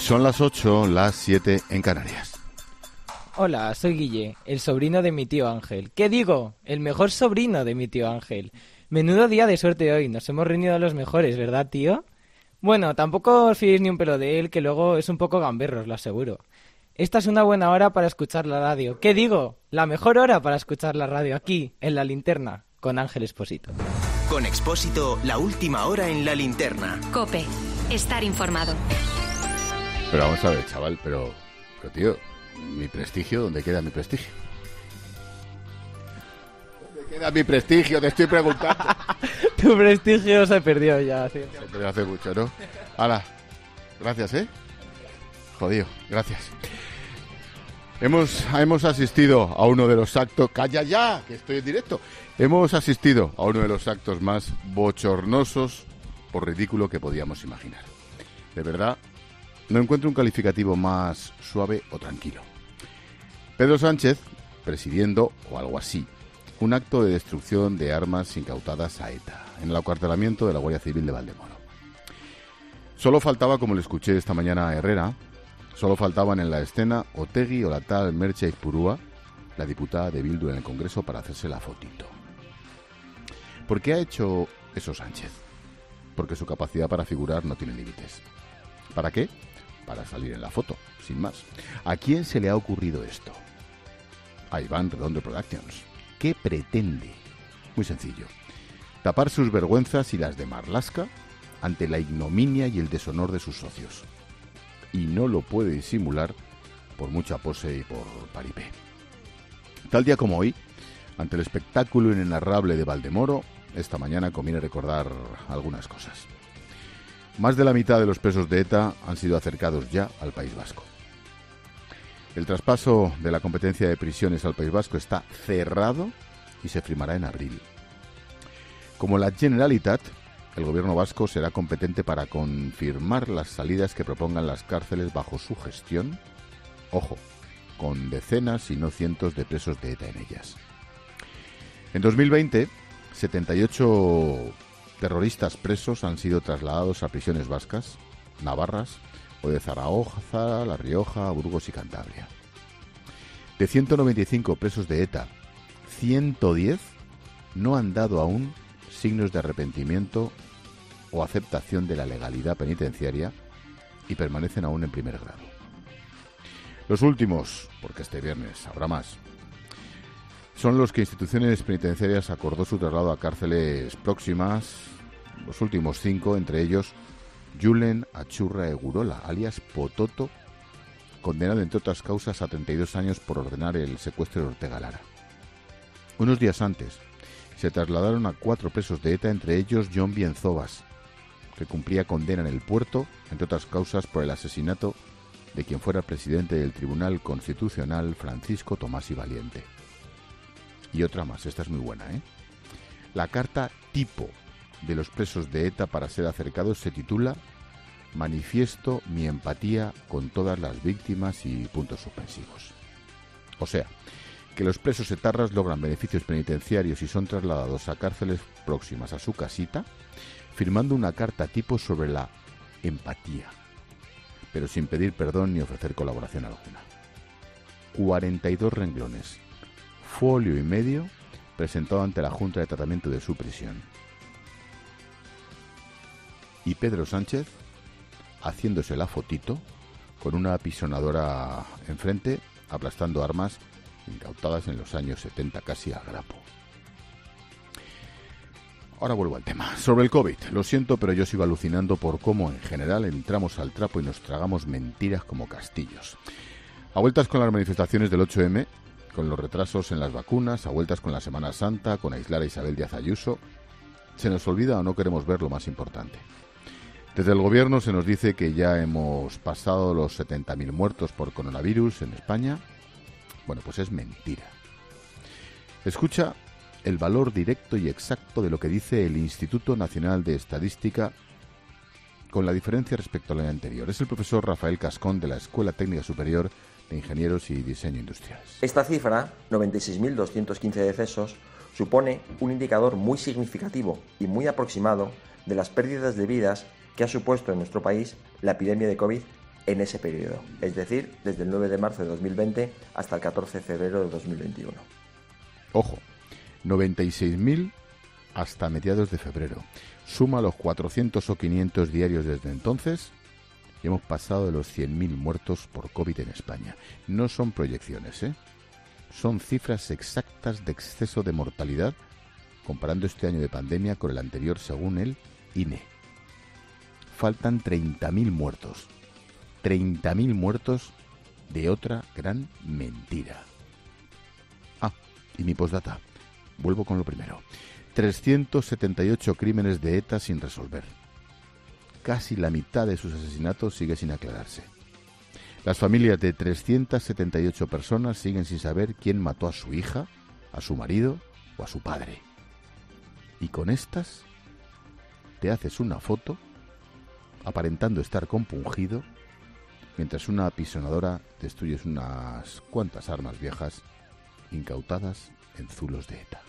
Son las 8, las 7 en Canarias. Hola, soy Guille, el sobrino de mi tío Ángel. ¿Qué digo? El mejor sobrino de mi tío Ángel. Menudo día de suerte hoy, nos hemos reunido a los mejores, ¿verdad, tío? Bueno, tampoco os fiéis ni un pelo de él, que luego es un poco gamberro, os lo aseguro. Esta es una buena hora para escuchar la radio. ¿Qué digo? La mejor hora para escuchar la radio aquí, en La Linterna, con Ángel Expósito. Con Expósito, la última hora en La Linterna. COPE. Estar informado. Pero vamos a ver, chaval, pero tío, mi prestigio, ¿dónde queda mi prestigio? ¿Dónde queda mi prestigio? Te estoy preguntando. Tu prestigio se perdió ya. Sí. Se perdió hace mucho, ¿no? Hala, gracias, ¿eh? Jodido, gracias. Hemos asistido a uno de los actos... ¡Calla ya! Que estoy en directo. Hemos asistido a uno de los actos más bochornosos, por ridículo, que podíamos imaginar. De verdad, no encuentro un calificativo más suave o tranquilo. Pedro Sánchez presidiendo, o algo así, un acto de destrucción de armas incautadas a ETA, en el acuartelamiento de la Guardia Civil de Valdemoro. Solo faltaba, como le escuché esta mañana a Herrera, solo faltaban en la escena Otegi o la tal Merche Izpurúa, la diputada de Bildu en el Congreso, para hacerse la fotito. ¿Por qué ha hecho eso Sánchez? Porque su capacidad para figurar no tiene límites. ¿Para qué? Para salir en la foto, sin más. ¿A quién se le ha ocurrido esto? A Iván Redondo Productions. ¿Qué pretende? Muy sencillo. Tapar sus vergüenzas y las de Marlaska ante la ignominia y el deshonor de sus socios. Y no lo puede disimular por mucha pose y por paripé. Tal día como hoy, ante el espectáculo inenarrable de Valdemoro, esta mañana conviene recordar algunas cosas. Más de la mitad de los presos de ETA han sido acercados ya al País Vasco. El traspaso de la competencia de prisiones al País Vasco está cerrado y se firmará en abril. Como la Generalitat, el gobierno vasco será competente para confirmar las salidas que propongan las cárceles bajo su gestión, ojo, con decenas y no cientos de presos de ETA en ellas. En 2020, 78 terroristas presos han sido trasladados a prisiones vascas, navarras o de Zaragoza, La Rioja, Burgos y Cantabria. De 195 presos de ETA, 110 no han dado aún signos de arrepentimiento o aceptación de la legalidad penitenciaria y permanecen aún en primer grado. Los últimos, porque este viernes habrá más, son los que instituciones penitenciarias acordó su traslado a cárceles próximas, los últimos 5, entre ellos Julen Achurra Egurola, alias Pototo, condenado entre otras causas a 32 años por ordenar el secuestro de Ortega Lara. Unos días antes se trasladaron a 4 presos de ETA, entre ellos Jon Bienzobas, que cumplía condena en el puerto, entre otras causas por el asesinato de quien fuera presidente del Tribunal Constitucional, Francisco Tomás y Valiente. Y otra más, esta es muy buena, ¿eh? La carta tipo de los presos de ETA para ser acercados se titula Manifiesto mi empatía con todas las víctimas y puntos suspensivos. O sea, que los presos etarras logran beneficios penitenciarios y son trasladados a cárceles próximas a su casita, firmando una carta tipo sobre la empatía, pero sin pedir perdón ni ofrecer colaboración alguna. 42 renglones, folio y medio, presentado ante la Junta de Tratamiento de su prisión. Y Pedro Sánchez haciéndose la fotito con una apisonadora enfrente, aplastando armas incautadas en los años 70 casi a grapo. Ahora vuelvo al tema. Sobre el COVID, lo siento, pero yo sigo alucinando por cómo en general entramos al trapo y nos tragamos mentiras como castillos. A vueltas con las manifestaciones del 8M, con los retrasos en las vacunas, a vueltas con la Semana Santa, con aislar a Isabel Díaz Ayuso, se nos olvida o no queremos ver lo más importante. Desde el gobierno se nos dice que ya hemos pasado los 70.000 muertos por coronavirus en España. Bueno, pues es mentira. Escucha el valor directo y exacto de lo que dice el Instituto Nacional de Estadística, con la diferencia respecto al año anterior. Es el profesor Rafael Cascón de la Escuela Técnica Superior de Ingenieros y Diseño Industriales. Esta cifra, 96.215 decesos, supone un indicador muy significativo y muy aproximado de las pérdidas de vidas que ha supuesto en nuestro país la epidemia de COVID en ese periodo, es decir, desde el 9 de marzo de 2020 hasta el 14 de febrero de 2021. Ojo, 96.000 hasta mediados de febrero. Suma los 400 o 500 diarios desde entonces y hemos pasado de los 100.000 muertos por COVID en España. No son proyecciones, ¿eh? Son cifras exactas de exceso de mortalidad comparando este año de pandemia con el anterior según el INE. Faltan 30.000 muertos. 30.000 muertos de otra gran mentira. Ah, y mi postdata. Vuelvo con lo primero. 378 crímenes de ETA sin resolver. Casi la mitad de sus asesinatos sigue sin aclararse. Las familias de 378 personas siguen sin saber quién mató a su hija, a su marido o a su padre. Y con estas te haces una foto aparentando estar compungido mientras una apisonadora destruyes unas cuantas armas viejas incautadas en zulos de ETA.